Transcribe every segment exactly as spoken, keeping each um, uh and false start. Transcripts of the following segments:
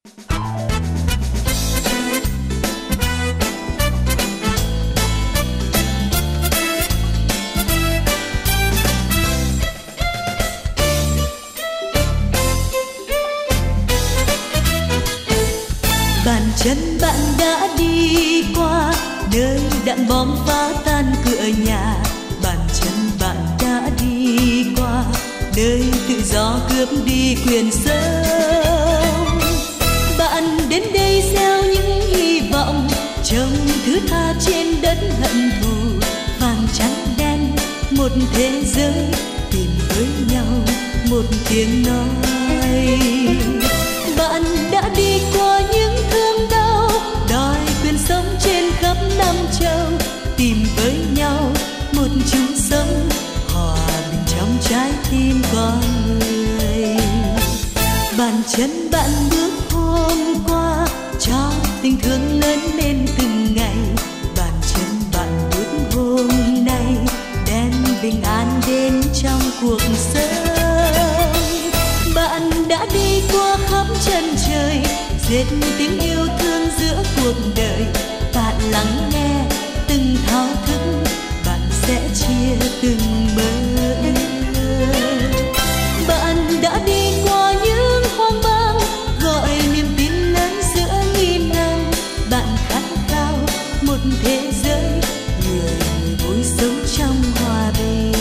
Bàn chân bạn đã đi qua nơi đặng bom phá tan cửa nhà. Bàn chân bạn đã đi qua nơi tự do cướp đi quyền sống. Bạn đến đây gieo những hy vọng, trồng thứ tha trên đất hận thù. Vàng trắng đen một thế giới tìm với nhau một tiếng nói. Bạn đã đi qua những thương đau, đòi quyền sống trên khắp năm châu. Tìm với nhau một chung sống, hòa bình trong trái tim con người. Bàn chân bạn bước hôm qua, cho tình thương lớn lên từng ngày. Bàn chân bạn bước hôm nay, đem bình an đến trong cuộc sống. Bạn đã đi qua khắp chân trời, dệt tiếng yêu thương giữa cuộc đời. Bạn lắng nghe từng thao thức, bạn sẽ chia từng mơ ước. Bạn đã đi qua những hoang mang, gọi niềm tin lớn giữa nghìn năm. Bạn khát khao một thế giới, người người vui sống trong hòa bình.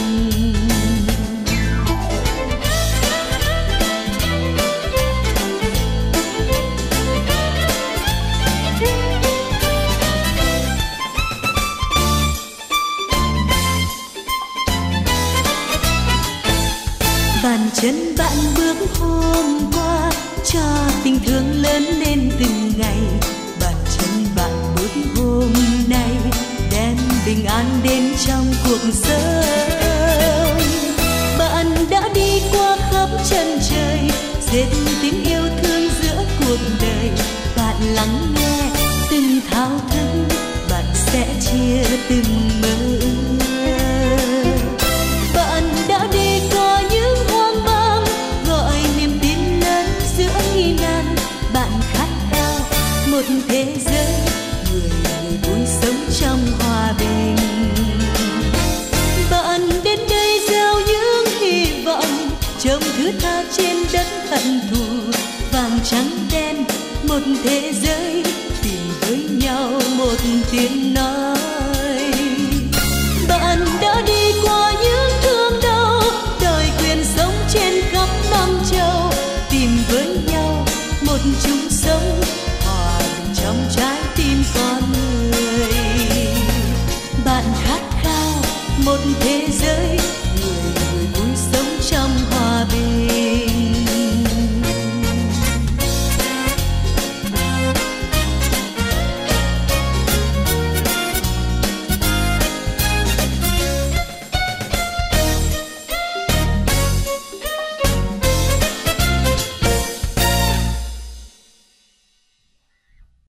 Bàn chân bạn bước hôm qua, cho tình thương lớn lên từng ngày. Bàn chân bạn bước hôm nay, đem bình an đến trong cuộc sống. Bạn đã đi qua khắp chân trời, dệt tiếng yêu thương giữa cuộc đời. Bạn lắng nghe từng thao thức, bạn sẽ chia từng mơ ước. Bạn đã đi qua những hoang mang, gọi niềm tin lớn giữa nghi nan. Bạn khát khao một thế giới, người người vui sống trong hòa bình. Bạn đến đây gieo những hy vọng, trồng thứ tha trên đất hận thù. Vàng trắng đen một thế giới, tìm với nhau một tiếng nói. Bạn đã đi qua những thương đau, đòi quyền sống trên khắp năm châu. Tìm với nhau một chung sống, hòa bình trong trái tim con người. Bạn khát khao một thế giới,